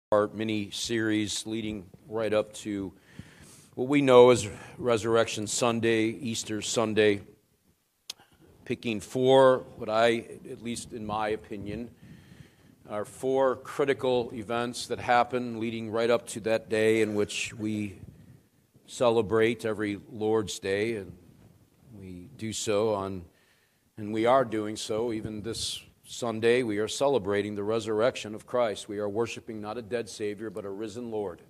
Our mini-series leading right up to what we know as Resurrection Sunday, Easter Sunday, picking four, what I, at least in my opinion, are four critical events that happen leading right up to that day in which we celebrate every Lord's Day, and we do so and we are doing so even this Sunday. We are celebrating the resurrection of Christ. We are worshiping not a dead Savior, but a risen Lord.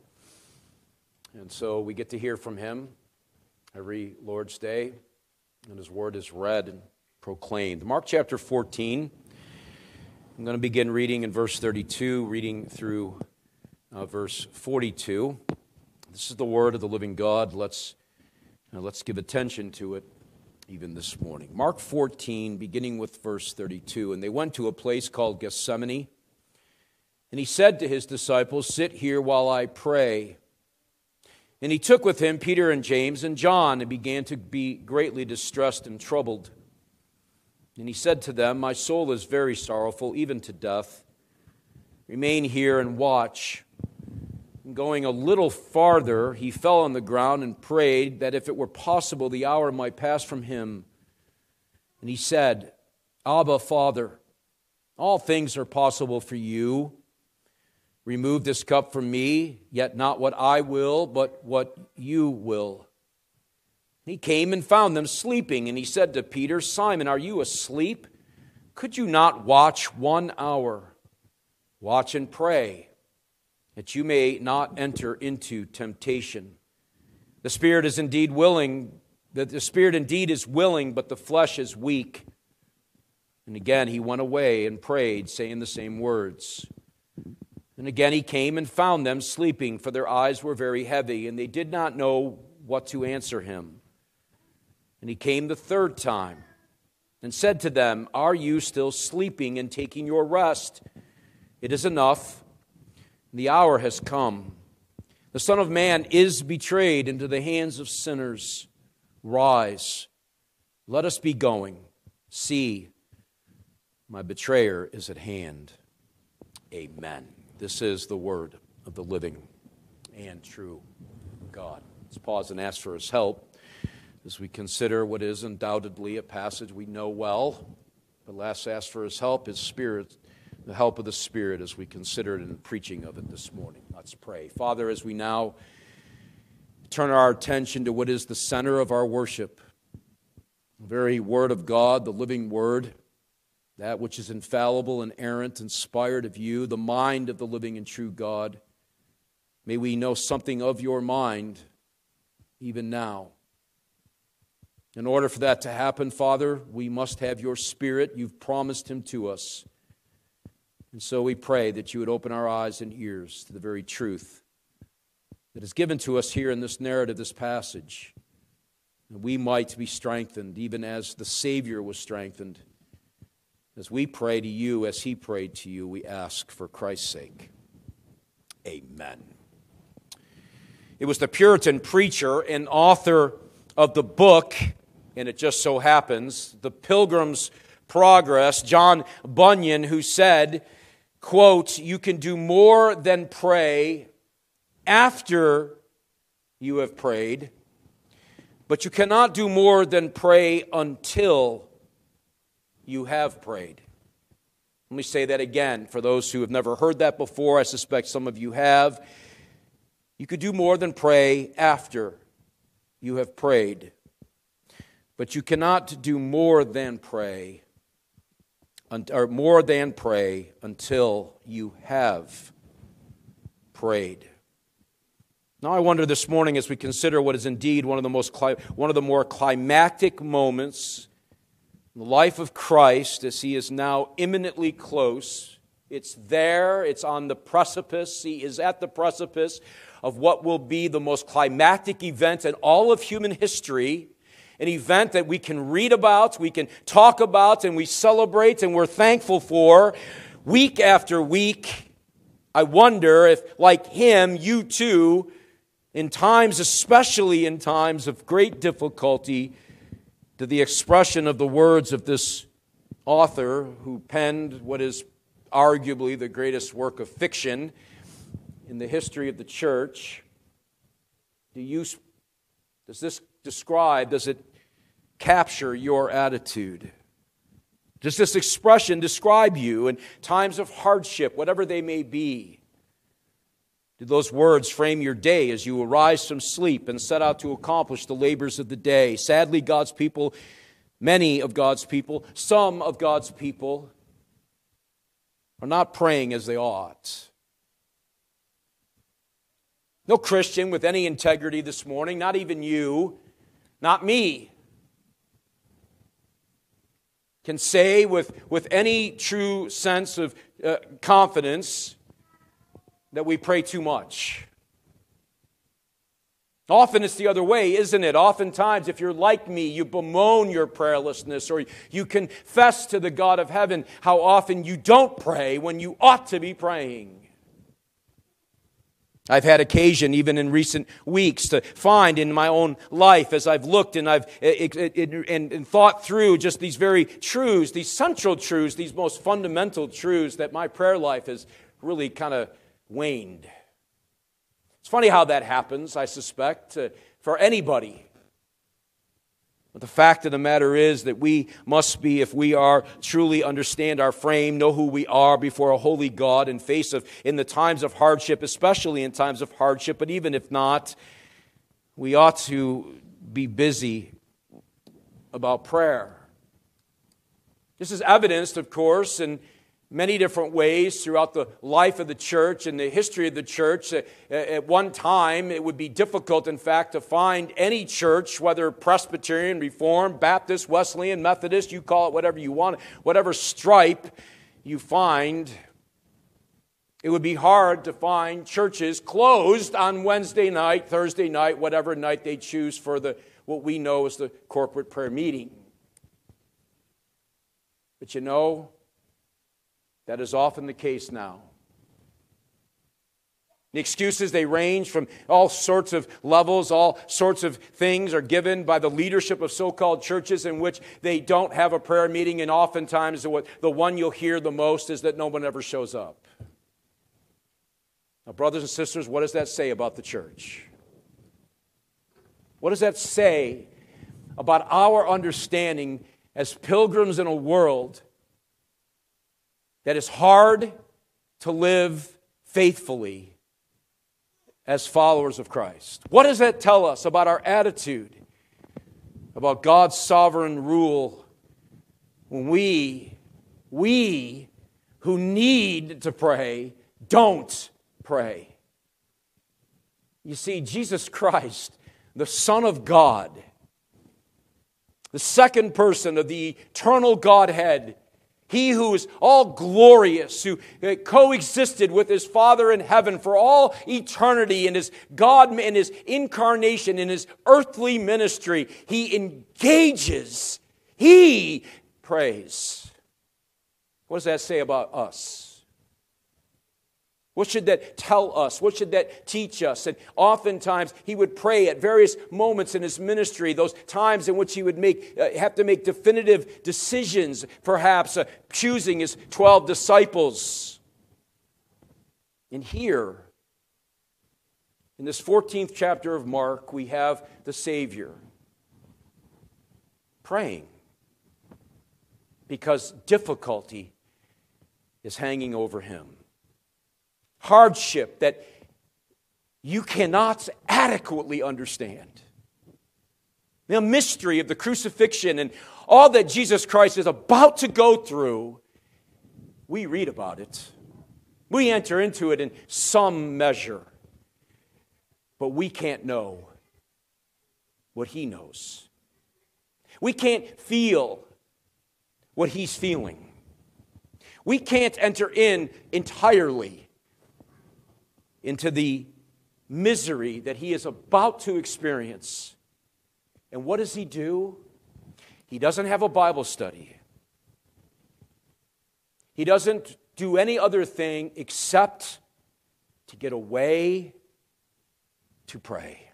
And so we get to hear from Him every Lord's Day, and His Word is read and proclaimed. Mark chapter 14, I'm going to begin reading in verse 32, reading through verse 42. This is the Word of the living God. Let's give attention to it even this morning. Mark 14, beginning with verse 32. And they went to a place called Gethsemane, and He said to His disciples, "Sit here while I pray." And He took with Him Peter and James and John, and began to be greatly distressed and troubled. And He said to them, "My soul is very sorrowful, even to death. Remain here and watch." And going a little farther, He fell on the ground and prayed that if it were possible, the hour might pass from Him. And He said, "Abba, Father, all things are possible for You. Remove this cup from me, yet not what I will, but what You will." And He came and found them sleeping, and He said to Peter, "Simon, are you asleep? Could you not watch 1 hour? Watch and pray, that you may not enter into temptation. The spirit is indeed willing, but the flesh is weak." And again He went away and prayed, saying the same words. And again He came and found them sleeping, for their eyes were very heavy, and they did not know what to answer Him. And He came the third time and said to them, "Are you still sleeping and taking your rest? It is enough. The hour has come. The Son of Man is betrayed into the hands of sinners. Rise, let us be going. See, my betrayer is at hand." Amen. This is the word of the living and true God. Let's pause and ask for His help as we consider what is undoubtedly a passage we know well. But let's ask for His help, His Spirit, the help of the Spirit as we consider it in the preaching of it this morning. Let's pray. Father, as we now turn our attention to what is the center of our worship, the very Word of God, the living Word, that which is infallible, inerrant, inspired of You, the mind of the living and true God, may we know something of Your mind even now. In order for that to happen, Father, we must have Your Spirit. You've promised Him to us. And so we pray that You would open our eyes and ears to the very truth that is given to us here in this narrative, this passage, that we might be strengthened, even as the Savior was strengthened. As we pray to You, as He prayed to You, we ask for Christ's sake. Amen. It was the Puritan preacher and author of the book, and it just so happens, The Pilgrim's Progress, John Bunyan, who said, quote, "You can do more than pray after you have prayed, but you cannot do more than pray until you have prayed." Let me say that again for those who have never heard that before. I suspect some of you have. You could do more than pray after you have prayed, but you cannot do more than pray until you have prayed. Now I wonder this morning, as we consider what is indeed one of the more climactic moments in the life of Christ, as He is now imminently close. It's there, it's on the precipice. He is at the precipice of what will be the most climactic event in all of human history. An event that we can read about, we can talk about, and we celebrate, and we're thankful for week after week. I wonder if, like Him, you too, in times, especially in times of great difficulty, to the expression of the words of this author who penned what is arguably the greatest work of fiction in the history of the church does it capture your attitude? Does this expression describe you in times of hardship, whatever they may be? Do those words frame your day as you arise from sleep and set out to accomplish the labors of the day? Sadly, God's people, many of God's people, some of God's people are not praying as they ought. No Christian with any integrity this morning, not even you, not me, can say with any true sense of confidence that we pray too much. Often it's the other way, isn't it? Oftentimes, if you're like me, you bemoan your prayerlessness, or you confess to the God of heaven how often you don't pray when you ought to be praying. I've had occasion, even in recent weeks, to find in my own life as I've looked and I've and thought through just these very truths, these central truths, these most fundamental truths, that my prayer life has really kind of waned. It's funny how that happens, I suspect, for anybody. But the fact of the matter is that we must be, if we are truly understand our frame, know who we are before a holy God in the times of hardship, especially in times of hardship, but even if not, we ought to be busy about prayer. This is evidenced, of course, in many different ways throughout the life of the church and the history of the church. At one time, it would be difficult, in fact, to find any church, whether Presbyterian, Reformed, Baptist, Wesleyan, Methodist, you call it whatever you want, whatever stripe you find, it would be hard to find churches closed on Wednesday night, Thursday night, whatever night they choose for what we know as the corporate prayer meeting. But you know, that is often the case now. The excuses, they range from all sorts of levels, all sorts of things are given by the leadership of so-called churches in which they don't have a prayer meeting, and oftentimes the one you'll hear the most is that no one ever shows up. Now, brothers and sisters, what does that say about the church? What does that say about our understanding as pilgrims in a world that is hard to live faithfully as followers of Christ? What does that tell us about our attitude, about God's sovereign rule, when we who need to pray don't pray? You see, Jesus Christ, the Son of God, the second person of the eternal Godhead, He who is all glorious, who coexisted with His Father in heaven for all eternity, in His God, in His incarnation, in His earthly ministry, He engages, He prays. What does that say about us? What should that tell us? What should that teach us? And oftentimes He would pray at various moments in His ministry, those times in which He would have to make definitive decisions, perhaps choosing His 12 disciples. And here, in this 14th chapter of Mark, we have the Savior praying because difficulty is hanging over Him. Hardship that you cannot adequately understand. The mystery of the crucifixion and all that Jesus Christ is about to go through, we read about it. We enter into it in some measure. But we can't know what He knows. We can't feel what He's feeling. We can't enter in entirely into the misery that He is about to experience. And what does He do? He doesn't have a Bible study. He doesn't do any other thing except to get away to pray.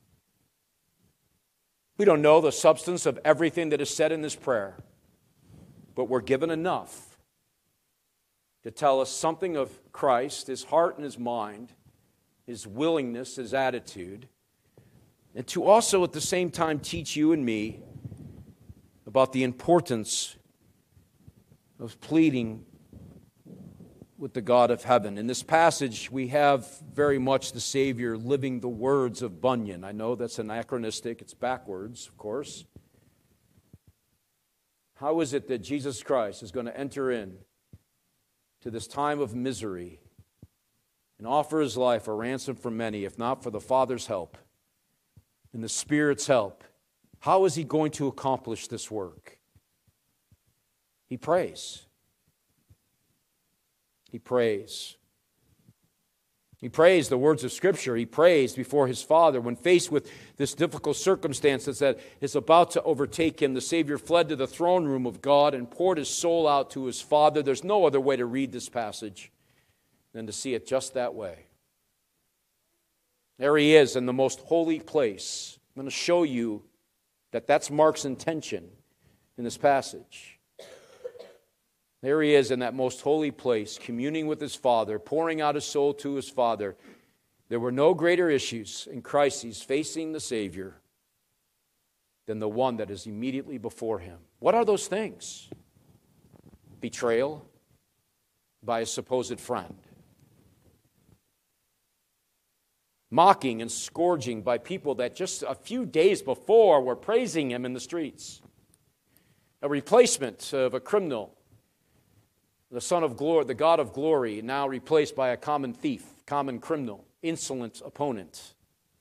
We don't know the substance of everything that is said in this prayer, but we're given enough to tell us something of Christ, His heart and His mind, his willingness, his attitude, and to also at the same time teach you and me about the importance of pleading with the God of heaven. In this passage, we have very much the Savior living the words of Bunyan. I know that's anachronistic, it's backwards, of course. How is it that Jesus Christ is going to enter in to this time of misery and offer his life a ransom for many, if not for the Father's help and the Spirit's help? How is he going to accomplish this work? He prays. He prays. He prays the words of Scripture. He prays before his Father. When faced with this difficult circumstance that is about to overtake him, the Savior fled to the throne room of God and poured his soul out to his Father. There's no other way to read this passage than to see it just that way. There he is in the most holy place. I'm going to show you that that's Mark's intention in this passage. There he is in that most holy place, communing with his Father, pouring out his soul to his Father. There were no greater issues and crises facing the Savior than the one that is immediately before him. What are those things? Betrayal by a supposed friend. Mocking and scourging by people that just a few days before were praising him in the streets. A replacement of a criminal, the Son of Glory, the God of Glory, now replaced by a common thief, common criminal, insolent opponent.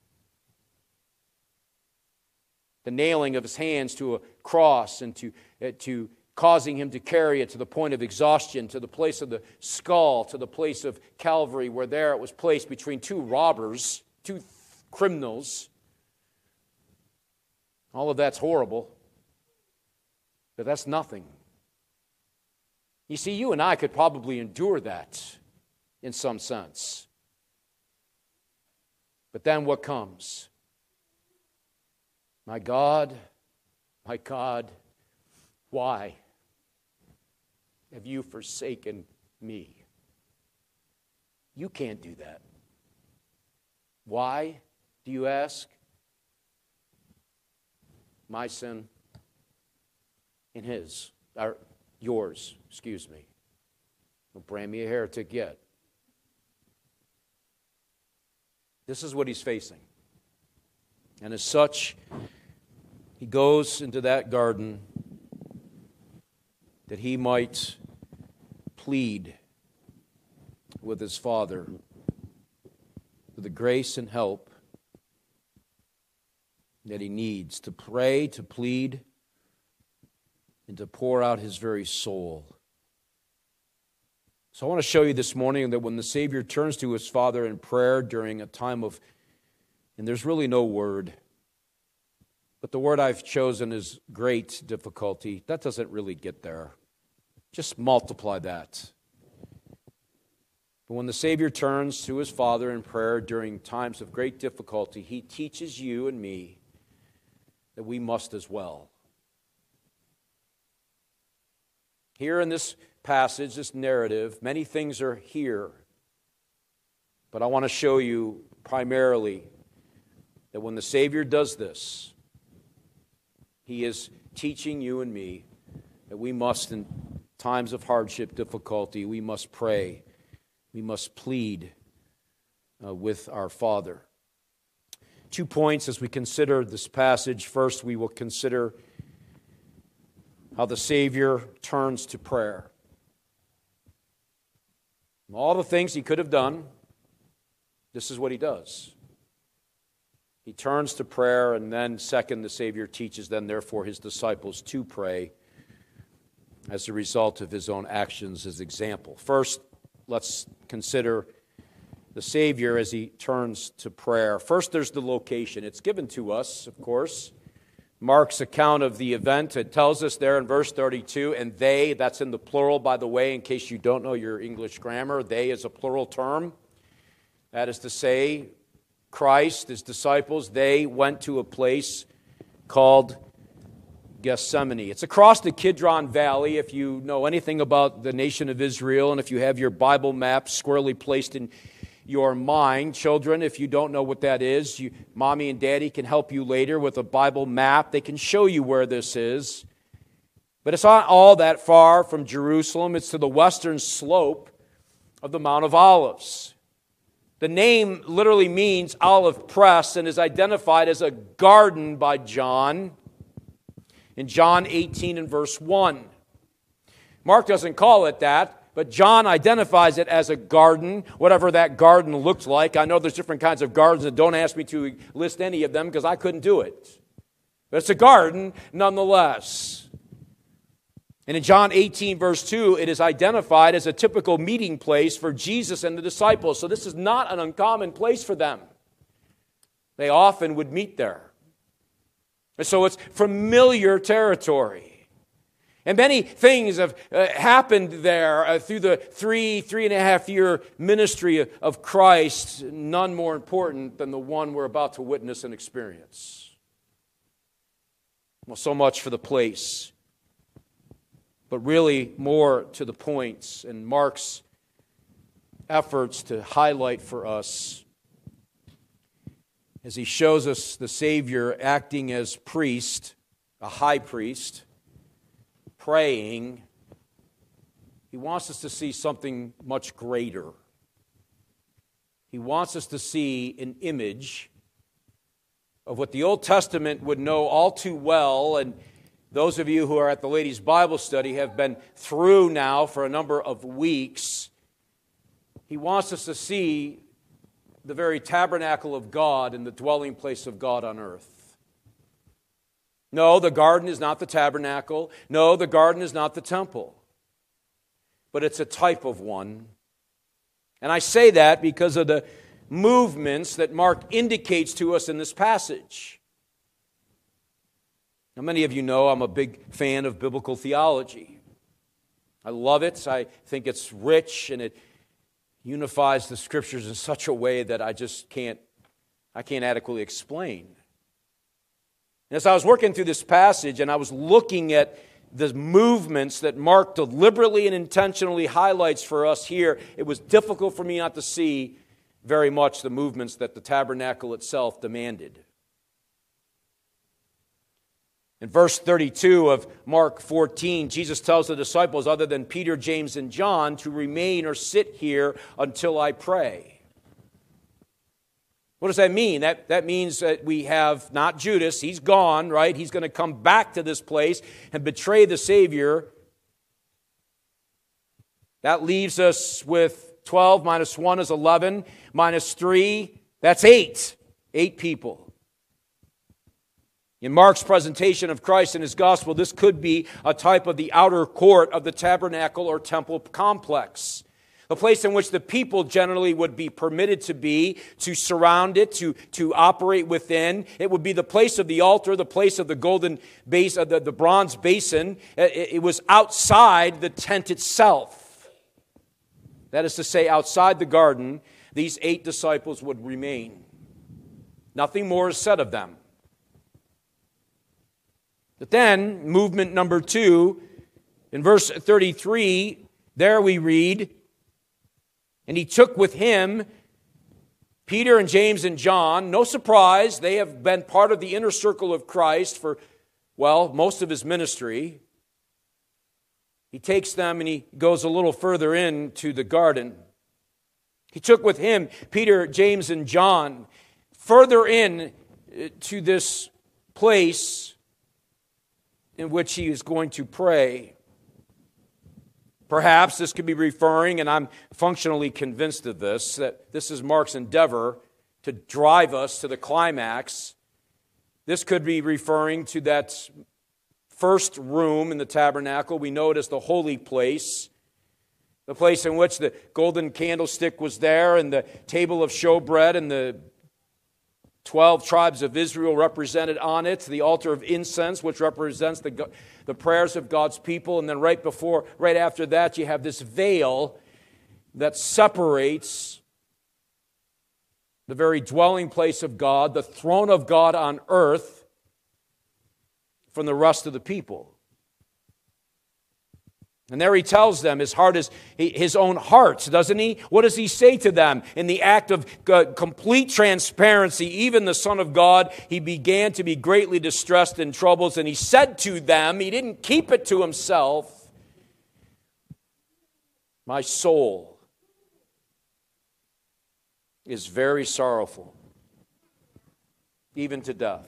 The nailing of his hands to a cross and to causing him to carry it to the point of exhaustion, to the place of the skull, to the place of Calvary, where there it was placed between two robbers, two criminals. All of that's horrible, but that's nothing. You see, you and I could probably endure that in some sense. But then what comes? My God, why have you forsaken me? You can't do that. Why, do you ask? My sin and his, or yours, excuse me. Don't brand me a heretic yet. This is what he's facing. And as such, he goes into that garden that he might plead with his Father for the grace and help that he needs to pray, to plead, and to pour out his very soul. So I want to show you this morning that when the Savior turns to his Father in prayer during a time of, and there's really no word, but the word I've chosen is great difficulty. That doesn't really get there. Just multiply that. But when the Savior turns to his Father in prayer during times of great difficulty, he teaches you and me that we must as well. Here in this passage, this narrative, many things are here. But I want to show you primarily that when the Savior does this, he is teaching you and me that we must, in times of hardship, difficulty, we must pray. We must plead with our Father. 2 points as we consider this passage. First, we will consider how the Savior turns to prayer. All the things he could have done, this is what he does. He turns to prayer, and then second, the Savior teaches then, therefore, his disciples to pray as a result of his own actions as example. First, let's consider the Savior as he turns to prayer. First, there's the location. It's given to us, of course. Mark's account of the event, it tells us there in verse 32, and they, that's in the plural, by the way, in case you don't know your English grammar, they is a plural term. That is to say, Christ, his disciples, they went to a place called Gethsemane. It's across the Kidron Valley, if you know anything about the nation of Israel, and if you have your Bible map squarely placed in your mind. Children, if you don't know what that is, Mommy and Daddy can help you later with a Bible map. They can show you where this is. But it's not all that far from Jerusalem. It's to the western slope of the Mount of Olives. The name literally means olive press and is identified as a garden by John in John 18 and verse 1. Mark doesn't call it that, but John identifies it as a garden, whatever that garden looked like. I know there's different kinds of gardens, and don't ask me to list any of them because I couldn't do it. But it's a garden nonetheless. And in John 18, verse 2, it is identified as a typical meeting place for Jesus and the disciples. So this is not an uncommon place for them. They often would meet there. And so it's familiar territory. And many things have happened there through the 3.5 year ministry of Christ, none more important than the one we're about to witness and experience. Well, so much for the place. But really more to the points and Mark's efforts to highlight for us as he shows us the Savior acting as priest, a high priest, praying. He wants us to see something much greater. He wants us to see an image of what the Old Testament would know all too well, and those of you who are at the ladies' Bible study have been through now for a number of weeks. He wants us to see the very tabernacle of God and the dwelling place of God on earth. No, the garden is not the tabernacle. No, the garden is not the temple. But it's a type of one. And I say that because of the movements that Mark indicates to us in this passage. Now, many of you know I'm a big fan of biblical theology. I love it. I think it's rich and it unifies the Scriptures in such a way that I can't adequately explain. And as I was working through this passage and I was looking at the movements that Mark deliberately and intentionally highlights for us here, it was difficult for me not to see very much the movements that the tabernacle itself demanded. In verse 32 of Mark 14, Jesus tells the disciples, other than Peter, James, and John, to remain or sit here until I pray. What does that mean? That means that we have not Judas. He's gone, right? He's going to come back to this place and betray the Savior. That leaves us with 12 minus 1 is 11, minus 3, that's 8. 8 people. In Mark's presentation of Christ and his gospel, this could be a type of the outer court of the tabernacle or temple complex. A place in which the people generally would be permitted to be, to surround it, to operate within. It would be the place of the altar, the place of the golden base, the bronze basin. It was outside the tent itself. That is to say, outside the garden, these 8 disciples would remain. Nothing more is said of them. But then, movement number 2, in verse 33, there we read, and he took with him Peter and James and John. No surprise, they have been part of the inner circle of Christ for, most of his ministry. He takes them and he goes a little further into the garden. He took with him Peter, James, and John further in to this place in which he is going to pray. Perhaps this could be referring, and I'm functionally convinced of this, that this is Mark's endeavor to drive us to the climax. This could be referring to that first room in the tabernacle. We know it as the holy place, the place in which the golden candlestick was there, and the table of showbread, and the 12 tribes of Israel represented on it, the altar of incense, which represents the prayers of God's people, and then right after that, you have this veil that separates the very dwelling place of God, the throne of God on earth, from the rest of the people. And there he tells them his heart is his own heart, doesn't he? What does he say to them? In the act of complete transparency, even the Son of God, he began to be greatly distressed and troubled, and he said to them, he didn't keep it to himself, "My soul is very sorrowful, even to death."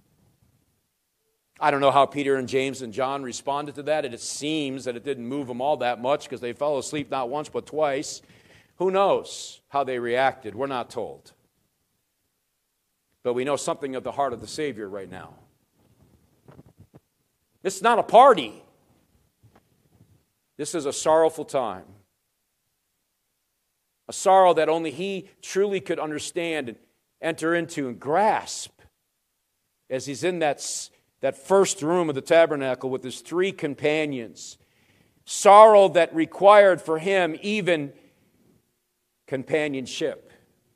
I don't know how Peter and James and John responded to that. It seems that it didn't move them all that much because they fell asleep not once but twice. Who knows how they reacted? We're not told. But we know something of the heart of the Savior right now. This is not a party. This is a sorrowful time. A sorrow that only he truly could understand and enter into and grasp as he's in that first room of the tabernacle with his three companions. Sorrow that required for him even companionship.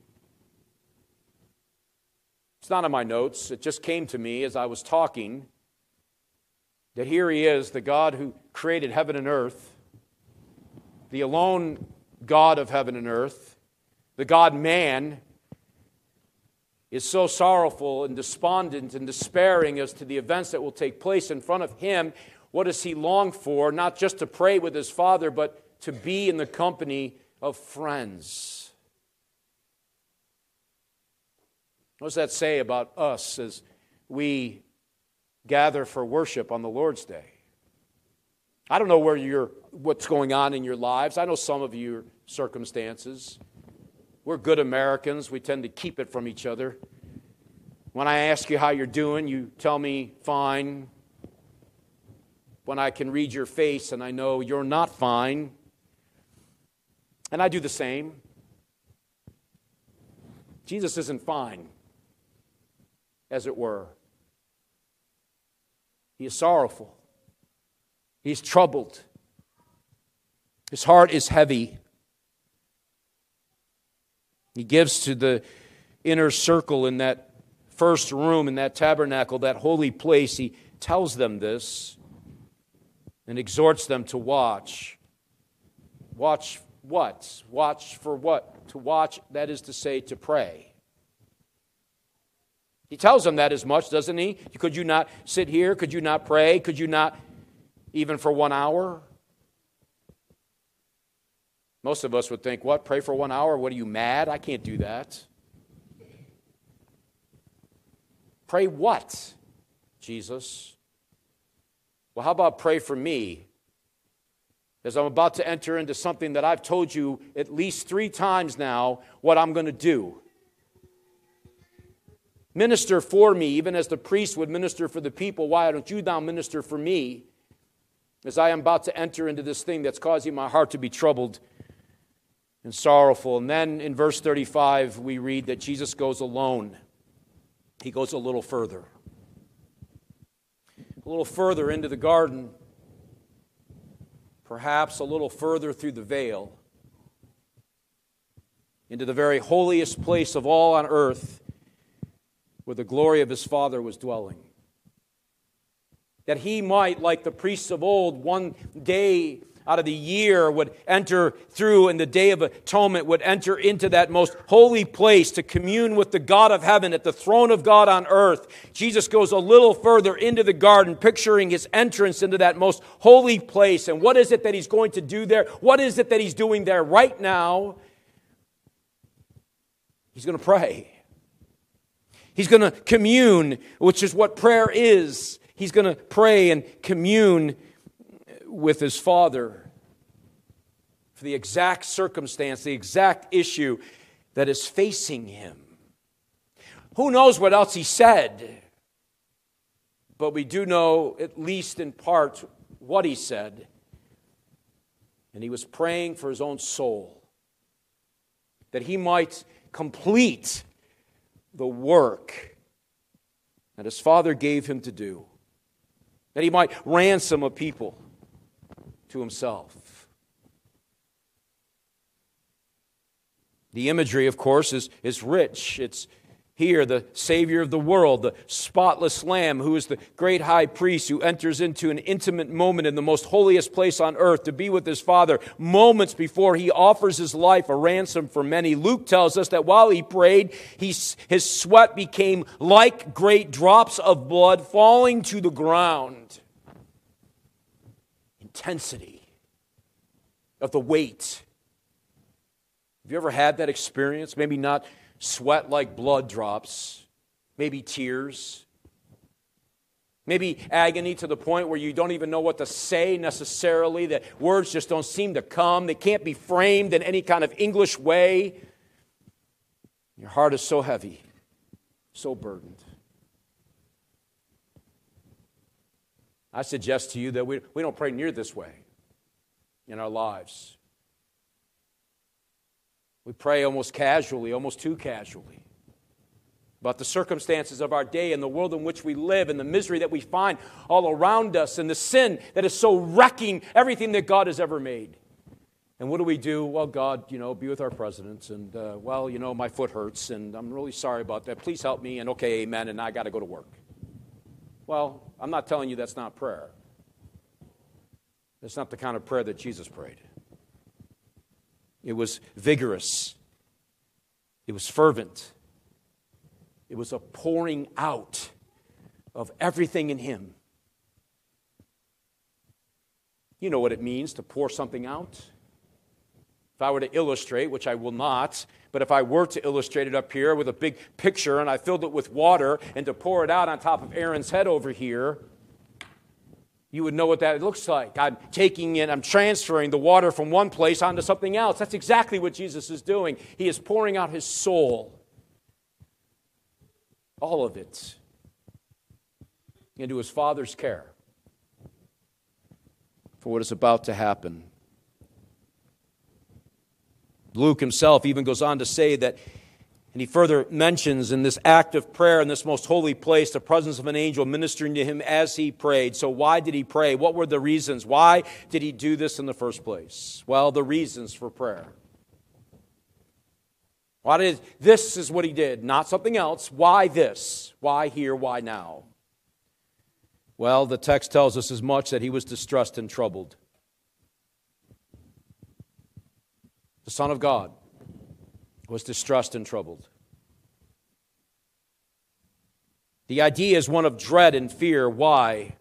It's not in my notes. It just came to me as I was talking that here he is, the God who created heaven and earth, the alone God of heaven and earth, the God-man, is so sorrowful and despondent and despairing as to the events that will take place in front of him. What does he long for? Not just to pray with his Father, but to be in the company of friends. What does that say about us as we gather for worship on the Lord's Day? I don't know what's going on in your lives. I know some of your circumstances. We're good Americans. We tend to keep it from each other. When I ask you how you're doing, you tell me fine. When I can read your face and I know you're not fine. And I do the same. Jesus isn't fine, as it were. He is sorrowful. He's troubled. His heart is heavy. He gives to the inner circle in that first room, in that tabernacle, that holy place. He tells them this and exhorts them to watch. Watch what? Watch for what? To watch, that is to say, to pray. He tells them that as much, doesn't he? Could you not sit here? Could you not pray? Could you not, even for 1 hour? Most of us would think, what, pray for 1 hour? What, are you mad? I can't do that. Pray what, Jesus? Well, how about pray for me? As I'm about to enter into something that I've told you at least 3 times now what I'm going to do. Minister for me, even as the priest would minister for the people. Why don't you now minister for me as I am about to enter into this thing that's causing my heart to be troubled and sorrowful? And then in verse 35, we read that Jesus goes alone. He goes a little further into the garden, perhaps a little further through the veil, into the very holiest place of all on earth, where the glory of his Father was dwelling. That he might, like the priests of old, one day out of the year would enter through, and the Day of Atonement would enter into that most holy place to commune with the God of heaven at the throne of God on earth. Jesus goes a little further into the garden, picturing his entrance into that most holy place. And what is it that he's going to do there? What is it that he's doing there right now? He's going to pray. He's going to commune, which is what prayer is. He's going to pray and commune with his Father for the exact circumstance, the exact issue that is facing him. Who knows what else he said? But we do know, at least in part, what he said. And he was praying for his own soul, that he might complete the work that his Father gave him to do, that he might ransom a people to himself. The imagery, of course, is rich. Here, the Savior of the world, the spotless Lamb, who is the great high priest who enters into an intimate moment in the most holiest place on earth to be with his Father moments before he offers his life a ransom for many. Luke tells us that while he prayed, his sweat became like great drops of blood falling to the ground. Intensity of the weight. Have you ever had that experience? Maybe not sweat like blood drops, maybe tears, maybe agony to the point where you don't even know what to say necessarily, that words just don't seem to come. They can't be framed in any kind of English way. Your heart is so heavy, so burdened. I suggest to you that we don't pray near this way in our lives. We pray almost casually, almost too casually, about the circumstances of our day and the world in which we live and the misery that we find all around us and the sin that is so wrecking everything that God has ever made. And what do? Well, God, be with our presidents. And, my foot hurts and I'm really sorry about that. Please help me. And okay, amen. And I got to go to work. Well, I'm not telling you that's not prayer. That's not the kind of prayer that Jesus prayed. It was vigorous. It was fervent. It was a pouring out of everything in him. You know what it means to pour something out. If I were to illustrate, which I will not, but if I were to illustrate it up here with a big picture and I filled it with water and to pour it out on top of Aaron's head over here, you would know what that looks like. I'm transferring the water from one place onto something else. That's exactly what Jesus is doing. He is pouring out his soul, all of it, into his Father's care for what is about to happen. Luke himself even goes on to say that, and he further mentions in this act of prayer in this most holy place, the presence of an angel ministering to him as he prayed. So why did he pray? What were the reasons? Why did he do this in the first place? Well, the reasons for prayer. This is what he did, not something else. Why this? Why here? Why now? Well, the text tells us as much that he was distressed and troubled. The Son of God was distressed and troubled. The idea is one of dread and fear. Why?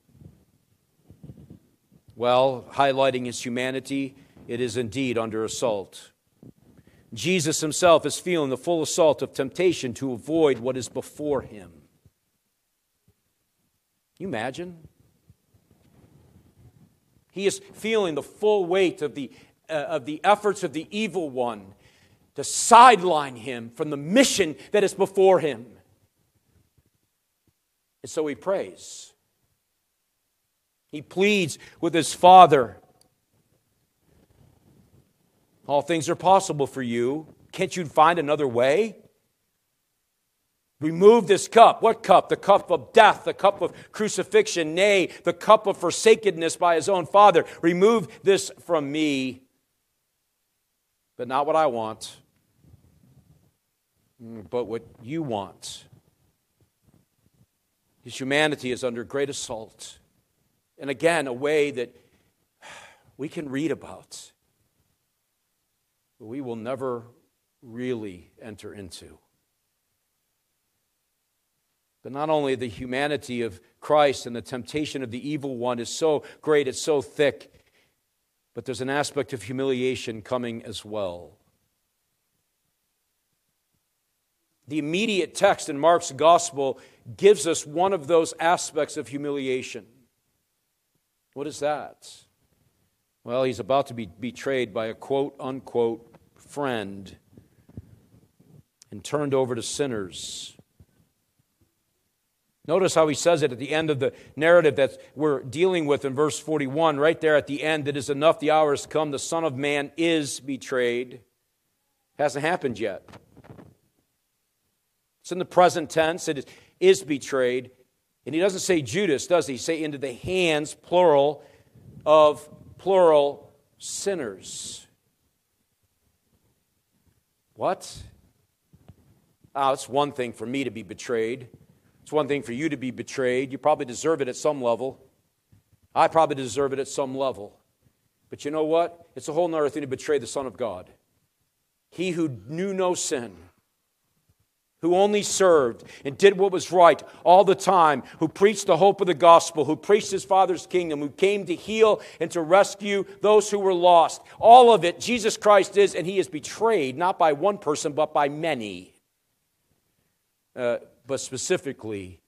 Well, highlighting his humanity, it is indeed under assault. Jesus himself is feeling the full assault of temptation to avoid what is before him. Can you imagine? He is feeling the full weight of the efforts of the evil one to sideline him from the mission that is before him. And so he prays. He pleads with his Father. All things are possible for you. Can't you find another way? Remove this cup. What cup? The cup of death, the cup of crucifixion, nay, the cup of forsakenness by his own Father. Remove this from me, but not what I want, but what you want. His humanity is under great assault. And again, a way that we can read about, but we will never really enter into. But not only the humanity of Christ and the temptation of the evil one is so great, it's so thick, but there's an aspect of humiliation coming as well. The immediate text in Mark's gospel gives us one of those aspects of humiliation. What is that? Well, he's about to be betrayed by a quote-unquote friend and turned over to sinners. Notice how he says it at the end of the narrative that we're dealing with in verse 41. Right there at the end, it is enough, the hour has come, the Son of Man is betrayed. Hasn't happened yet. It's in the present tense, it is betrayed. And he doesn't say Judas, does he? He say into the hands, plural, of plural sinners. What? It's one thing for me to be betrayed. It's one thing for you to be betrayed. You probably deserve it at some level. I probably deserve it at some level. But you know what? It's a whole other thing to betray the Son of God. He who knew no sin, who only served and did what was right all the time, who preached the hope of the gospel, who preached his Father's kingdom, who came to heal and to rescue those who were lost. All of it, Jesus Christ is, and he is betrayed, not by one person, but by many. But specifically,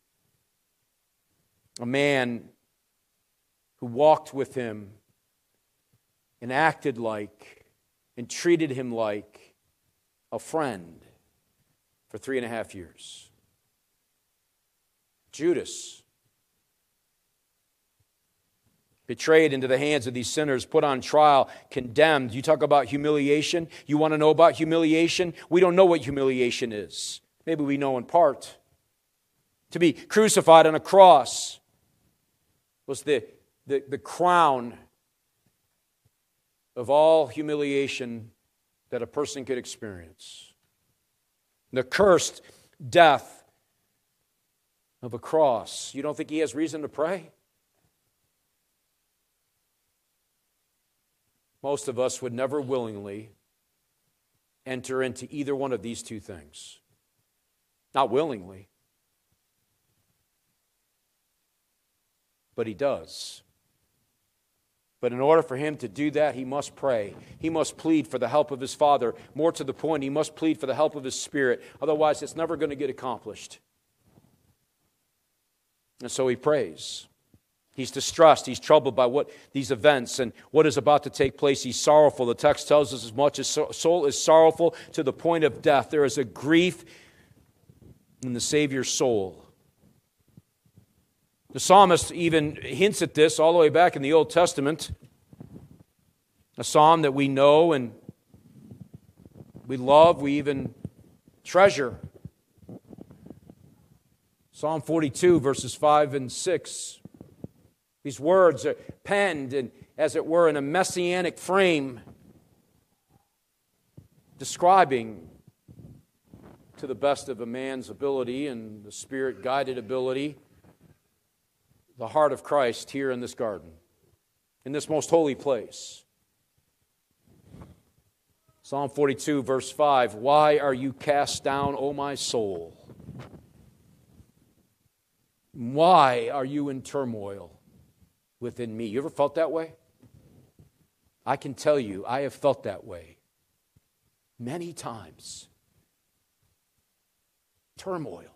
a man who walked with him and acted like and treated him like a friend for 3.5 years. Judas, betrayed into the hands of these sinners, put on trial, condemned. You talk about humiliation. You want to know about humiliation? We don't know what humiliation is. Maybe we know in part. To be crucified on a cross was the crown of all humiliation that a person could experience. The cursed death of a cross. You don't think he has reason to pray? Most of us would never willingly enter into either one of these two things. Not willingly. But he does. But in order for him to do that, he must pray. He must plead for the help of his Father. More to the point, he must plead for the help of his Spirit. Otherwise, it's never going to get accomplished. And so he prays. He's distressed. He's troubled by these events and what is about to take place. He's sorrowful. The text tells us as much as soul is sorrowful to the point of death. There is a grief in the Savior's soul. The psalmist even hints at this all the way back in the Old Testament. A psalm that we know and we love, we even treasure. Psalm 42, verses 5 and 6. These words are penned, and, as it were, in a messianic frame, describing to the best of a man's ability and the Spirit-guided ability the heart of Christ here in this garden, in this most holy place. Psalm 42, verse 5, "Why are you cast down, O my soul? Why are you in turmoil within me?" You ever felt that way? I can tell you, I have felt that way many times. Turmoil.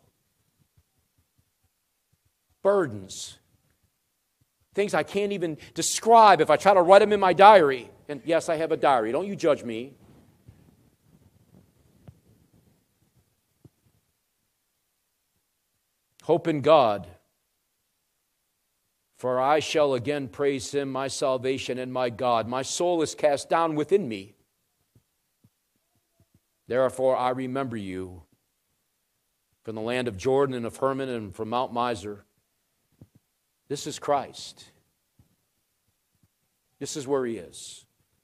Burdens. Things I can't even describe if I try to write them in my diary. And yes, I have a diary. Don't you judge me. Hope in God, for I shall again praise Him, my salvation and my God. My soul is cast down within me. Therefore I remember you from the land of Jordan and of Hermon and from Mount Mizar. This is Christ. This is where He is.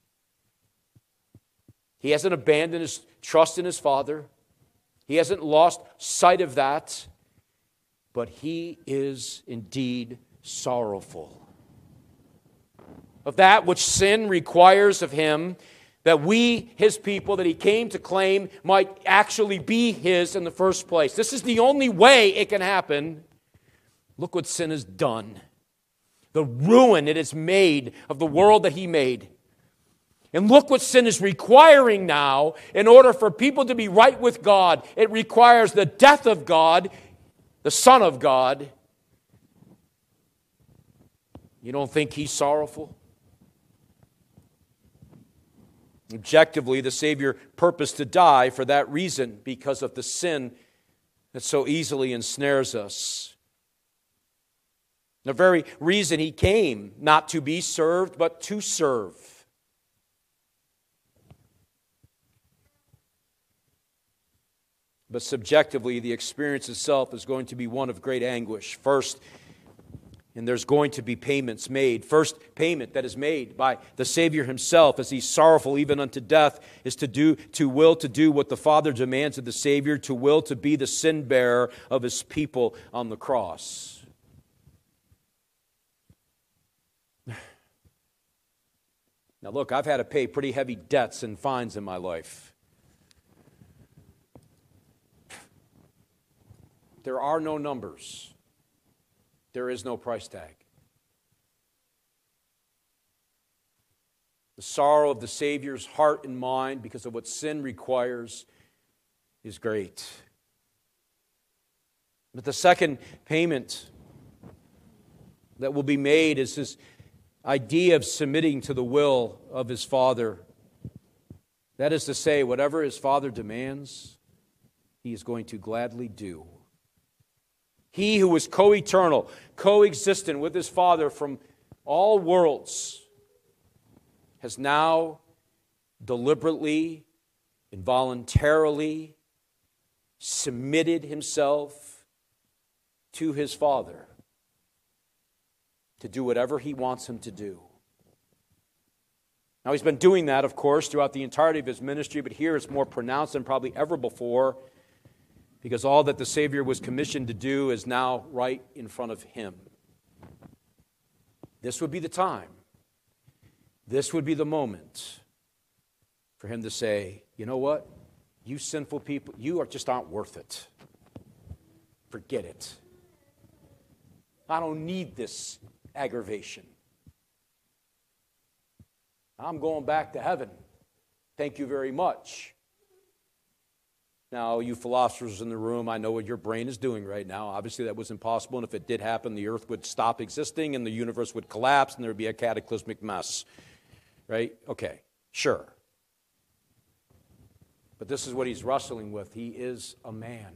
He hasn't abandoned His trust in His Father. He hasn't lost sight of that. But He is indeed sorrowful of that which sin requires of Him, that we, His people, that He came to claim, might actually be His in the first place. This is the only way it can happen. Look what sin has done. The ruin it has made of the world that He made. And look what sin is requiring now in order for people to be right with God. It requires the death of God, the Son of God. You don't think He's sorrowful? Objectively, the Savior purposed to die for that reason, because of the sin that so easily ensnares us. The very reason He came, not to be served, but to serve. But subjectively, the experience itself is going to be one of great anguish. First, And there's going to be payments made. First payment that is made by the Savior himself, as he's sorrowful even unto death, is to will to do what the Father demands of the Savior, to will to be the sin bearer of his people on the cross. Now look, I've had to pay pretty heavy debts and fines in my life. There are no numbers. There is no price tag. The sorrow of the Savior's heart and mind because of what sin requires is great. But the second payment that will be made is this idea of submitting to the will of his Father. That is to say, whatever his Father demands, he is going to gladly do. He who was co-eternal, co-existent with his Father from all worlds, has now deliberately and voluntarily submitted himself to his Father to do whatever he wants him to do. Now, he's been doing that, of course, throughout the entirety of his ministry, but here it's more pronounced than probably ever before, because all that the Savior was commissioned to do is now right in front of him. This would be the time. This would be the moment for him to say, you know what? You sinful people, you just aren't worth it. Forget it. I don't need this aggravation. I'm going back to heaven. Thank you very much. Now, you philosophers in the room, I know what your brain is doing right now. Obviously, that was impossible, and if it did happen, the earth would stop existing, and the universe would collapse, and there would be a cataclysmic mess. Right? Okay, sure. But this is what he's wrestling with. He is a man.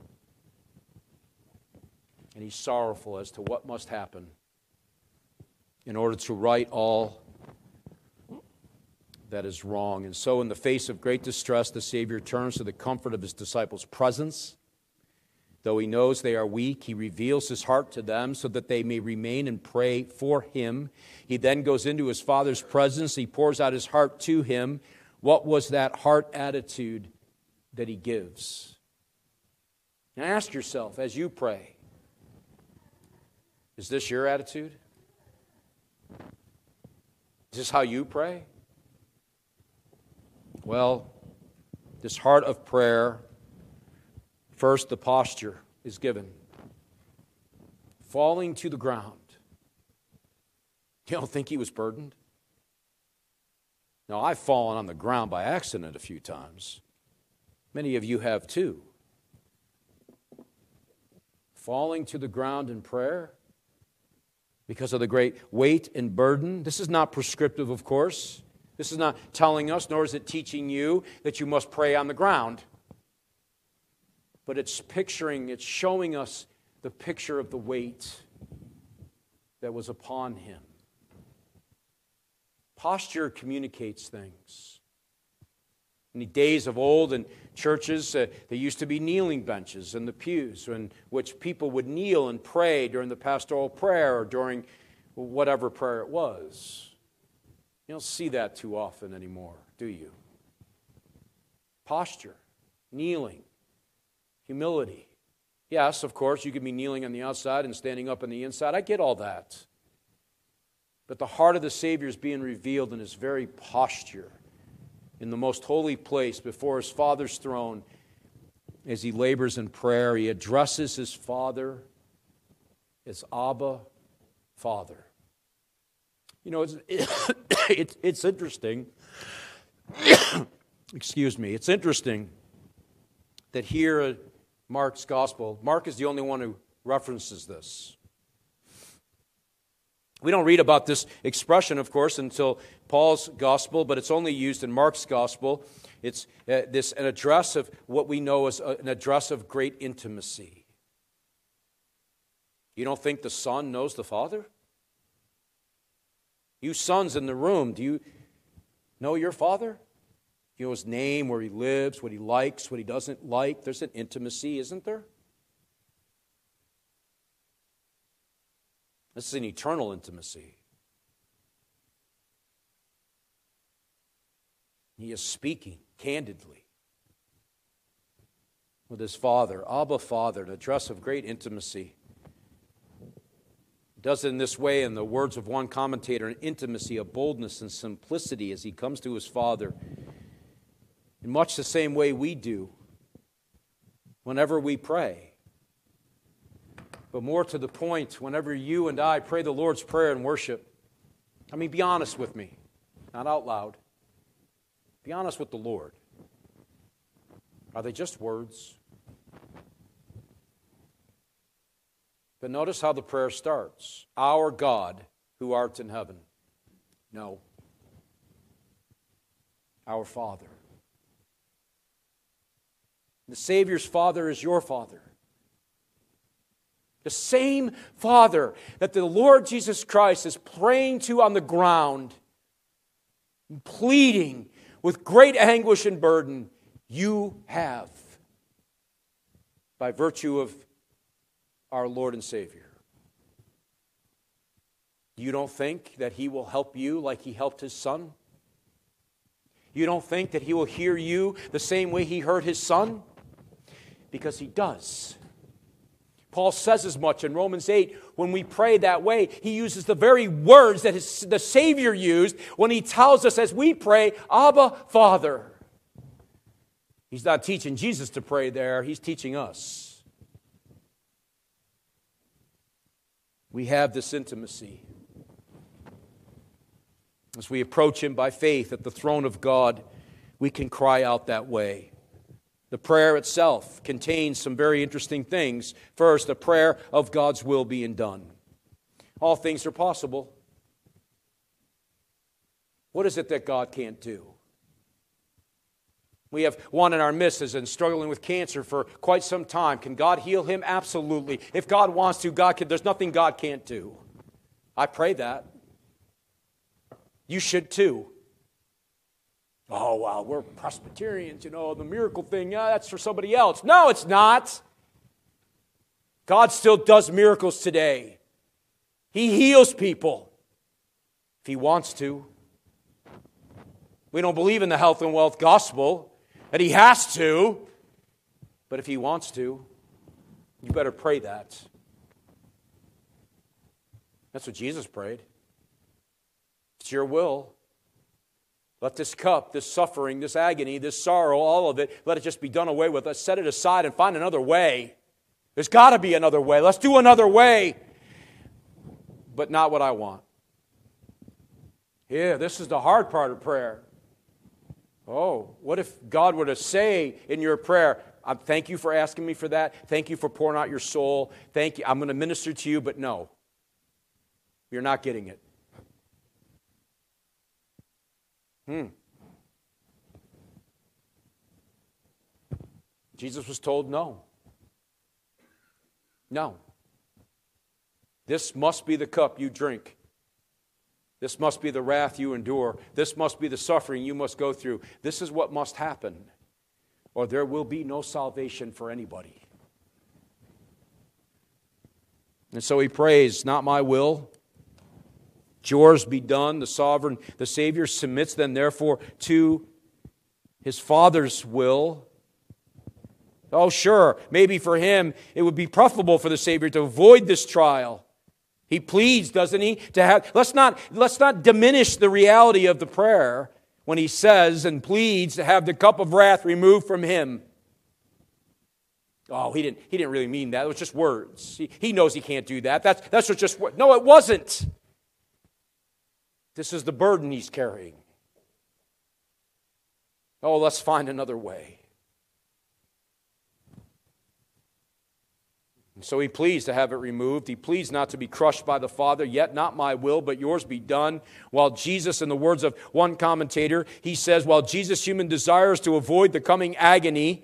And he's sorrowful as to what must happen in order to right all that is wrong. And so in the face of great distress, the Savior turns to the comfort of his disciples' presence. Though he knows they are weak, he reveals his heart to them so that they may remain and pray for him. He then goes into his Father's presence. He pours out his heart to him. What was that heart attitude that he gives? And ask yourself as you pray, is this your attitude? Is this how you pray? Well, this heart of prayer, first the posture is given. Falling to the ground. You don't think he was burdened? Now, I've fallen on the ground by accident a few times. Many of you have too. Falling to the ground in prayer because of the great weight and burden. This is not prescriptive, of course. This is not telling us, nor is it teaching you that you must pray on the ground. But it's showing us the picture of the weight that was upon him. Posture communicates things. In the days of old in churches, there used to be kneeling benches in the pews in which people would kneel and pray during the pastoral prayer or during whatever prayer it was. You don't see that too often anymore, do you? Posture, kneeling, humility. Yes, of course, you can be kneeling on the outside and standing up on the inside. I get all that. But the heart of the Savior is being revealed in his very posture, in the most holy place before his Father's throne. As he labors in prayer, he addresses his Father as Abba, Father. You know, it's interesting. Excuse me. It's interesting that here at Mark's Gospel, Mark is the only one who references this. We don't read about this expression, of course, until Paul's Gospel, but it's only used in Mark's Gospel. It's an address of what we know as an address of great intimacy. You don't think the Son knows the Father? You sons in the room, do you know your Father? You know his name, where he lives, what he likes, what he doesn't like. There's an intimacy, isn't there? This is an eternal intimacy. He is speaking candidly with his Father, Abba Father, an address of great intimacy. He does it in this way, in the words of one commentator, an intimacy of boldness and simplicity as he comes to his Father, in much the same way we do whenever we pray. But more to the point, whenever you and I pray the Lord's Prayer in worship, I mean, be honest with me, not out loud. Be honest with the Lord. Are they just words? But notice how the prayer starts. Our God, who art in heaven. No. Our Father. The Savior's Father is your Father. The same Father that the Lord Jesus Christ is praying to on the ground, pleading with great anguish and burden, you have by virtue of our Lord and Savior. You don't think that He will help you like He helped His Son? You don't think that He will hear you the same way He heard His Son? Because He does. Paul says as much in Romans 8. When we pray that way, he uses the very words that the Savior used when he tells us as we pray, Abba, Father. He's not teaching Jesus to pray there. He's teaching us. We have this intimacy. As we approach Him by faith at the throne of God, we can cry out that way. The prayer itself contains some very interesting things. First, a prayer of God's will being done. All things are possible. What is it that God can't do? We have one in our midst who's been struggling with cancer for quite some time. Can God heal him? Absolutely. If God wants to, God can. There's nothing God can't do. I pray that. You should too. Oh, well, we're Presbyterians, the miracle thing, that's for somebody else. No, it's not. God still does miracles today. He heals people if He wants to. We don't believe in the health and wealth gospel, that He has to. But if He wants to, you better pray that. That's what Jesus prayed. It's your will. Let this cup, this suffering, this agony, this sorrow, all of it, let it just be done away with. Let's set it aside and find another way. There's got to be another way. Let's do another way. But not what I want. Yeah, this is the hard part of prayer. Oh, what if God were to say in your prayer, thank you for asking me for that. Thank you for pouring out your soul. Thank you. I'm going to minister to you, but no. You're not getting it. Jesus was told no. No. This must be the cup you drink. This must be the wrath you endure. This must be the suffering you must go through. This is what must happen, or there will be no salvation for anybody. And so he prays, not my will, yours be done. The Savior submits then therefore to his Father's will. Oh, sure, maybe for him it would be preferable for the Savior to avoid this trial. He pleads, doesn't he? Let's not diminish the reality of the prayer when he says and pleads to have the cup of wrath removed from him. Oh, he didn't really mean that. It was just words. He knows he can't do that. That's just words. No, it wasn't. This is the burden he's carrying. Oh, let's find another way. And so he pleads to have it removed. He pleads not to be crushed by the Father, yet not my will, but yours be done. While Jesus, in the words of one commentator, he says, while Jesus' human desires to avoid the coming agony,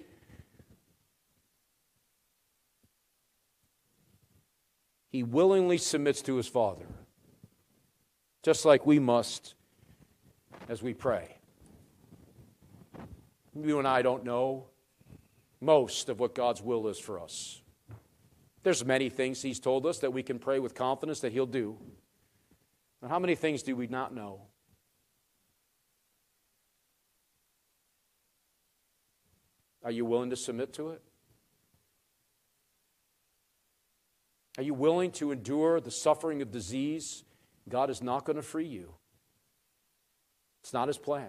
he willingly submits to his Father. Just like we must as we pray. You and I don't know most of what God's will is for us. There's many things He's told us that we can pray with confidence that He'll do. And how many things do we not know? Are you willing to submit to it? Are you willing to endure the suffering of disease? God is not going to free you. It's not His plan.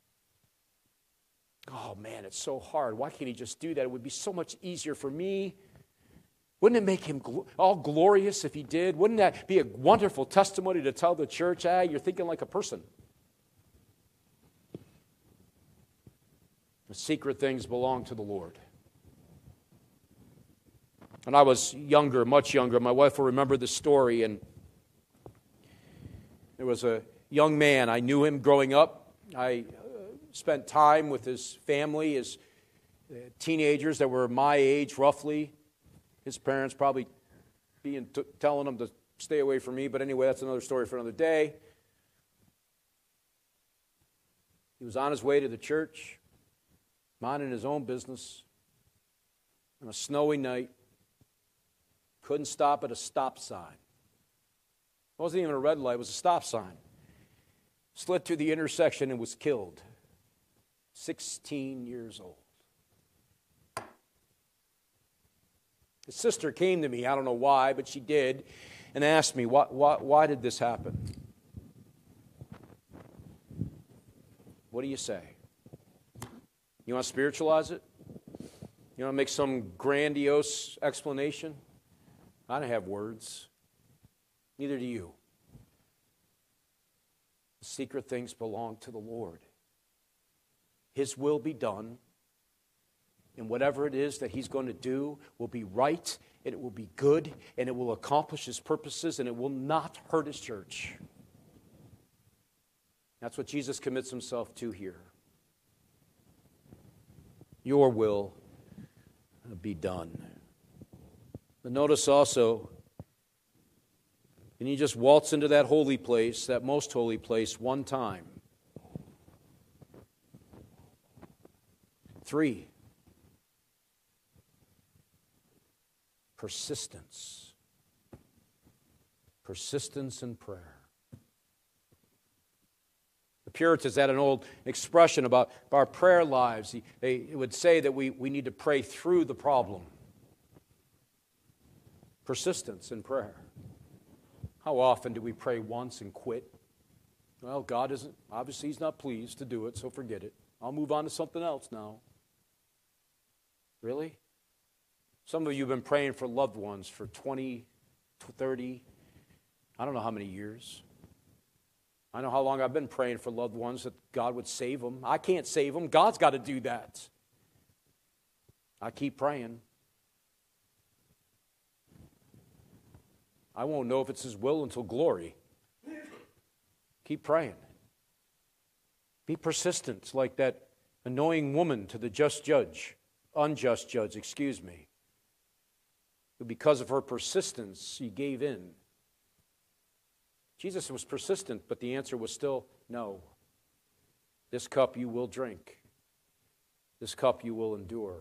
Oh man, it's so hard. Why can't He just do that? It would be so much easier for me. Wouldn't it make Him all glorious if He did? Wouldn't that be a wonderful testimony to tell the church, you're thinking like a person? The secret things belong to the Lord. When I was younger, much younger, my wife will remember this story, and there was a young man. I knew him growing up. I spent time with his family, his teenagers that were my age, roughly. His parents probably telling him to stay away from me, but anyway, that's another story for another day. He was on his way to the church, minding his own business, on a snowy night. Couldn't stop at a stop sign. It wasn't even a red light, it was a stop sign. Slid through the intersection and was killed. 16 years old. His sister came to me, I don't know why, but she did, and asked me, why did this happen? What do you say? You want to spiritualize it? You want to make some grandiose explanation? I don't have words. Neither do you. The secret things belong to the Lord. His will be done. And whatever it is that He's going to do will be right, and it will be good, and it will accomplish His purposes, and it will not hurt His church. That's what Jesus commits Himself to here. Your will be done. But notice also, and you just waltz into that holy place, that most holy place, one time. 3, persistence. Persistence in prayer. The Puritans had an old expression about our prayer lives. They would say that we need to pray through the problem. Persistence in prayer. How often do we pray once and quit? Well, God isn't, obviously He's not pleased to do it, so forget it. I'll move on to something else now. Really? Some of you have been praying for loved ones for 20, 30, I don't know how many years. I know how long I've been praying for loved ones that God would save them. I can't save them. God's got to do that. I keep praying. I won't know if it's His will until glory. Keep praying. Be persistent like that annoying woman to the unjust judge, excuse me. But because of her persistence, she gave in. Jesus was persistent, but the answer was still no. This cup you will drink. This cup you will endure.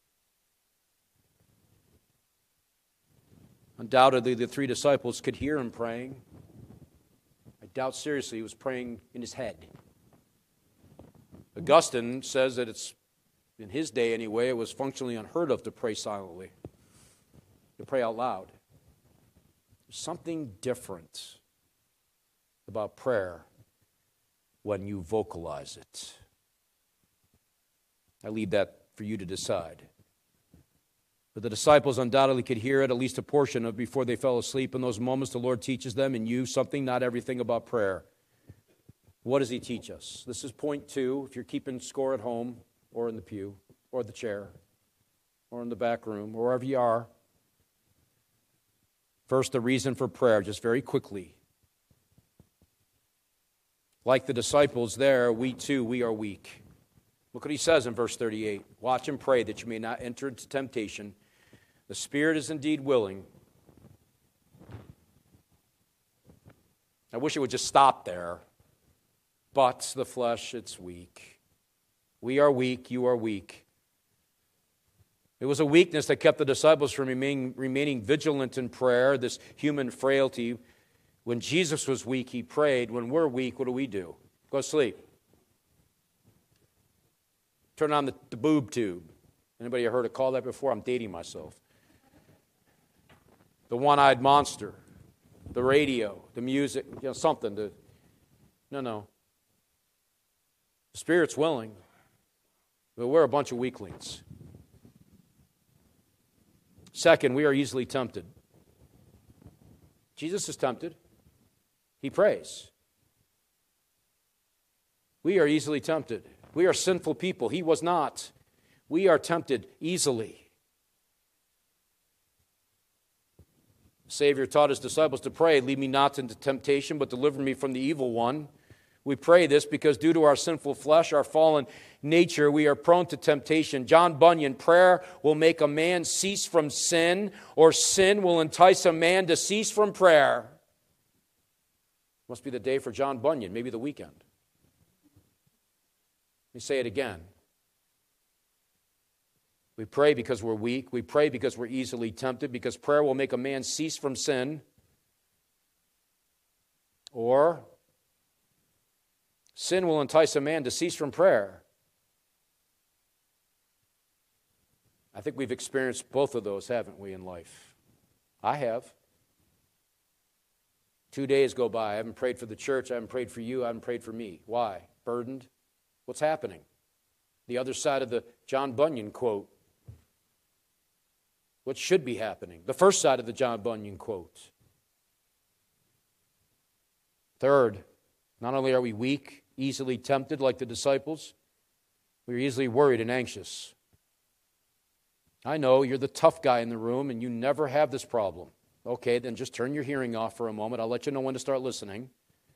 Undoubtedly, the 3 disciples could hear Him praying. I doubt seriously He was praying in his head. Augustine says that it's, in his day anyway, it was functionally unheard of to pray silently, to pray out loud. There's something different about prayer when you vocalize it. I leave that for you to decide. But the disciples undoubtedly could hear it, at least a portion of, before they fell asleep. In those moments, the Lord teaches them and you something, not everything, about prayer. What does He teach us? This is point 2, if you're keeping score at home, or in the pew, or the chair, or in the back room, or wherever you are. First, the reason for prayer, just very quickly. Like the disciples there, we too, we are weak. Look what He says in verse 38. Watch and pray that you may not enter into temptation. The spirit is indeed willing. I wish it would just stop there. But the flesh, it's weak. We are weak, you are weak. It was a weakness that kept the disciples from remaining vigilant in prayer, this human frailty. When Jesus was weak, he prayed. When we're weak, what do? Go to sleep. Turn on the boob tube. Anybody heard it called that before? I'm dating myself. The one-eyed monster, the radio, the music, something to... No. The Spirit's willing, but we're a bunch of weaklings. Second, we are easily tempted. Jesus is tempted. He prays. We are easily tempted. We are sinful people. He was not. We are tempted easily. The Savior taught his disciples to pray, "Lead me not into temptation, but deliver me from the evil one." We pray this because due to our sinful flesh, our fallen nature, we are prone to temptation. John Bunyan, prayer will make a man cease from sin, or sin will entice a man to cease from prayer. Must be the day for John Bunyan, maybe the weekend. Let me say it again. We pray because we're weak. We pray because we're easily tempted, because prayer will make a man cease from sin, or sin will entice a man to cease from prayer. I think we've experienced both of those, haven't we, in life? I have. 2 days go by. I haven't prayed for the church. I haven't prayed for you. I haven't prayed for me. Why? Burdened? What's happening? The other side of the John Bunyan quote. What should be happening? The first side of the John Bunyan quote. Third, not only are we weak, easily tempted like the disciples, we're easily worried and anxious. I know you're the tough guy in the room and you never have this problem. Okay, then just turn your hearing off for a moment. I'll let you know when to start listening.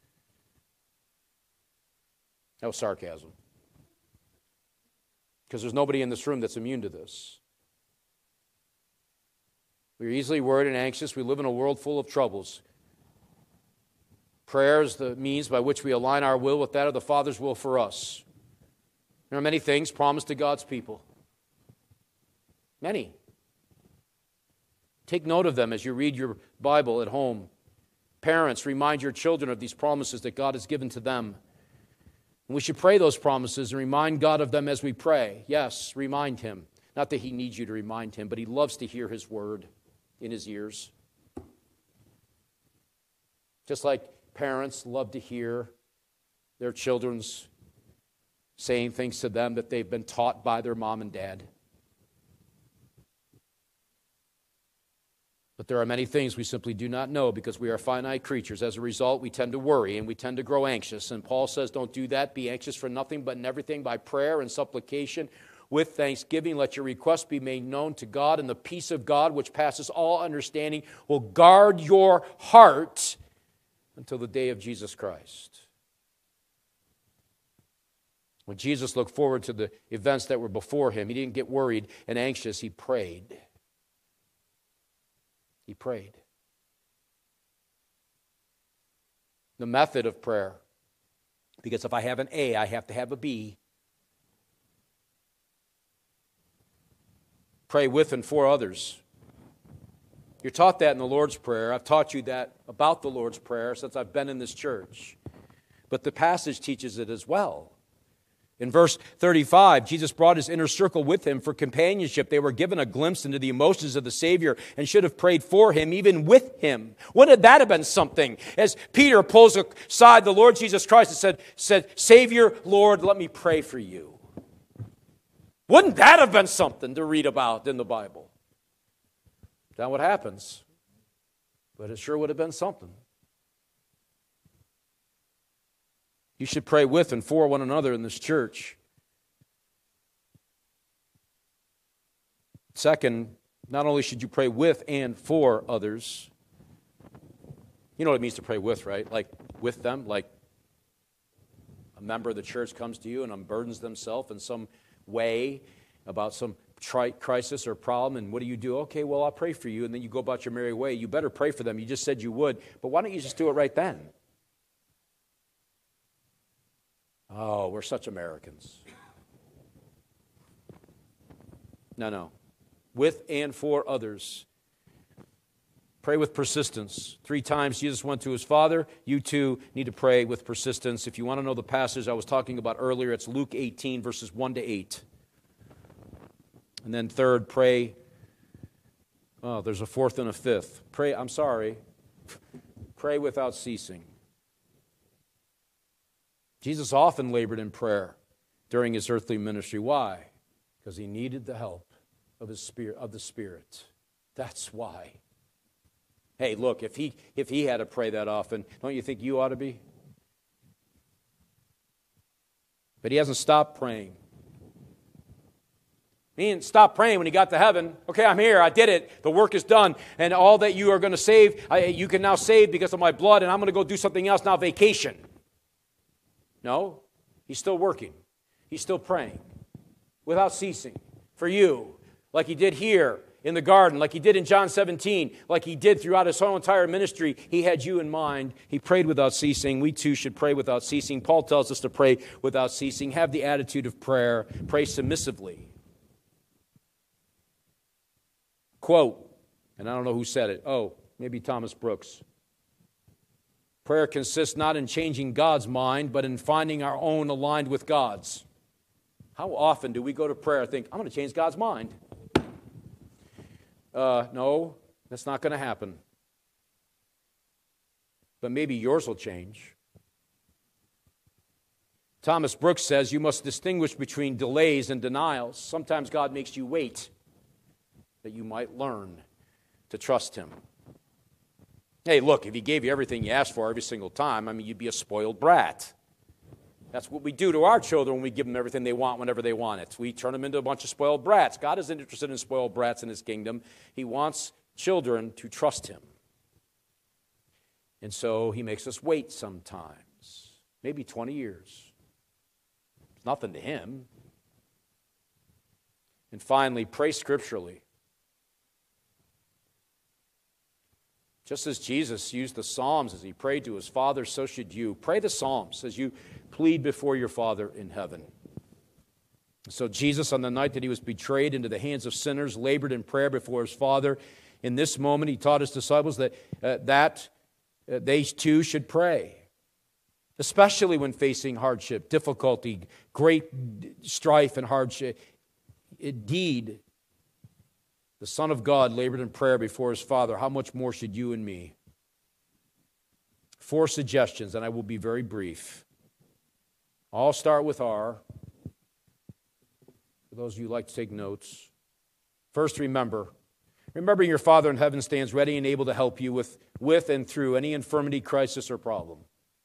That was sarcasm. Because there's nobody in this room that's immune to this. We're easily worried and anxious. We live in a world full of troubles. Prayer is the means by which we align our will with that of the Father's will for us. There are many things promised to God's people. Many. Take note of them as you read your Bible at home. Parents, remind your children of these promises that God has given to them. And we should pray those promises and remind God of them as we pray. Yes, remind Him. Not that He needs you to remind Him, but He loves to hear His word in His ears. Just like parents love to hear their children's saying things to them that they've been taught by their mom and dad. But there are many things we simply do not know because we are finite creatures. As a result, we tend to worry and we tend to grow anxious. And Paul says, don't do that. Be anxious for nothing, but in everything by prayer and supplication with thanksgiving. Let your requests be made known to God, and the peace of God, which passes all understanding, will guard your heart until the day of Jesus Christ. When Jesus looked forward to the events that were before him, he didn't get worried and anxious. He prayed. He prayed. The method of prayer. Because if I have an A, I have to have a B. Pray with and for others. You're taught that in the Lord's Prayer. I've taught you that about the Lord's Prayer since I've been in this church. But the passage teaches it as well. In verse 35, Jesus brought his inner circle with him for companionship. They were given a glimpse into the emotions of the Savior and should have prayed for him, even with him. Wouldn't that have been something? As Peter pulls aside the Lord Jesus Christ and said, Savior, Lord, let me pray for you. Wouldn't that have been something to read about in the Bible? Not what happens, but it sure would have been something. You should pray with and for one another in this church. Second, not only should you pray with and for others, you know what it means to pray with, right? Like with them, like a member of the church comes to you and unburdens themselves in some way about some crisis or problem, and what do? Okay, well, I'll pray for you, and then you go about your merry way. You better pray for them. You just said you would, but why don't you just do it right then? Oh, we're such Americans. No. with and for others. Pray with persistence. 3 times Jesus went to his Father. You too need to pray with persistence. If you want to know the passage I was talking about earlier, it's Luke 18, verses 1 to 8. And then third, pray. Oh, there's a fourth and a fifth. Pray without ceasing. Jesus often labored in prayer during his earthly ministry. Why? Because he needed the help of the Spirit. That's why. Hey, look, if he had to pray that often, don't you think you ought to be? But he hasn't stopped praying. He didn't stop praying when he got to heaven. Okay, I'm here. I did it. The work is done. And all that you are going to save, you can now save because of my blood, and I'm going to go do something else now, vacation. No, he's still working. He's still praying without ceasing for you, like he did here in the garden, like he did in John 17, like he did throughout his whole entire ministry. He had you in mind. He prayed without ceasing. We too should pray without ceasing. Paul tells us to pray without ceasing. Have the attitude of prayer. Pray submissively. Quote, and I don't know who said it. Oh, maybe Thomas Brooks. Prayer consists not in changing God's mind, but in finding our own aligned with God's. How often do we go to prayer and think, I'm going to change God's mind? No, that's not going to happen. But maybe yours will change. Thomas Brooks says you must distinguish between delays and denials. Sometimes God makes you wait that you might learn to trust him. Hey, look, if he gave you everything you asked for every single time, you'd be a spoiled brat. That's what we do to our children when we give them everything they want whenever they want it. We turn them into a bunch of spoiled brats. God isn't interested in spoiled brats in his kingdom. He wants children to trust him. And so he makes us wait sometimes, maybe 20 years. It's nothing to him. And finally, pray scripturally. Just as Jesus used the Psalms as he prayed to his Father, so should you. Pray the Psalms as you plead before your Father in heaven. So Jesus, on the night that he was betrayed into the hands of sinners, labored in prayer before his Father. In this moment, he taught his disciples that they too should pray, especially when facing hardship, difficulty, great strife and hardship. Indeed, the Son of God labored in prayer before his Father. How much more should you and me? 4 suggestions, and I will be very brief. I'll start with R. For those of you who like to take notes. First, remember your Father in heaven stands ready and able to help you with and through any infirmity, crisis, or problem.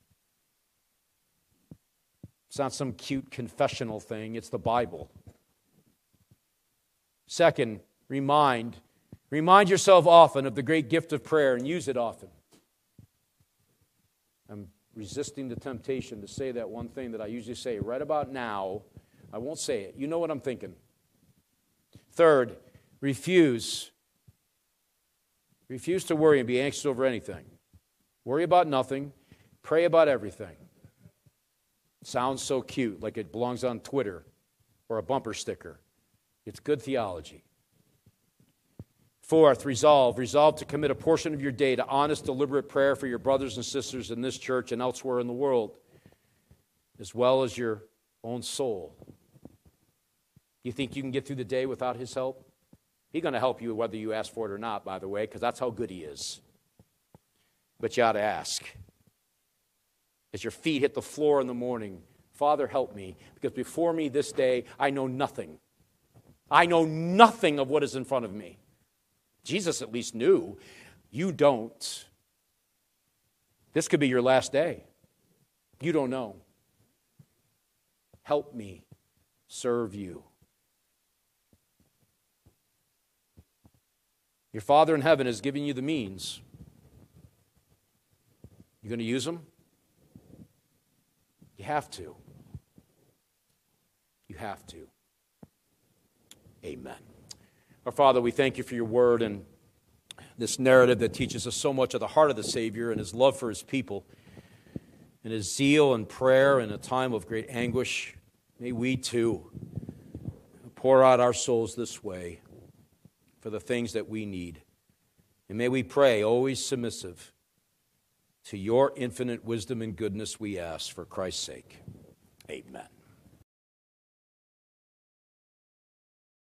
It's not some cute confessional thing. It's the Bible. Second, Remind yourself often of the great gift of prayer and use it often. I'm resisting the temptation to say that one thing that I usually say right about now. I won't say it. You know what I'm thinking. Third, refuse to worry and be anxious over anything. Worry about nothing. Pray about everything. Sounds so cute, like it belongs on Twitter or a bumper sticker. It's good theology. Fourth, resolve to commit a portion of your day to honest, deliberate prayer for your brothers and sisters in this church and elsewhere in the world, as well as your own soul. You think you can get through the day without his help? He's going to help you whether you ask for it or not, by the way, because that's how good he is. But you ought to ask. As your feet hit the floor in the morning, Father, help me, because before me this day, I know nothing. I know nothing of what is in front of me. Jesus at least knew. You don't. This could be your last day. You don't know. Help me serve you. Your Father in heaven has given you the means. You going to use them? You have to. You have to. Amen. Our Father, we thank you for your word and this narrative that teaches us so much of the heart of the Savior and his love for his people and his zeal and prayer in a time of great anguish. May we too pour out our souls this way. for the things that we need. And may we pray, always submissive, to your infinite wisdom and goodness we ask for Christ's sake. Amen.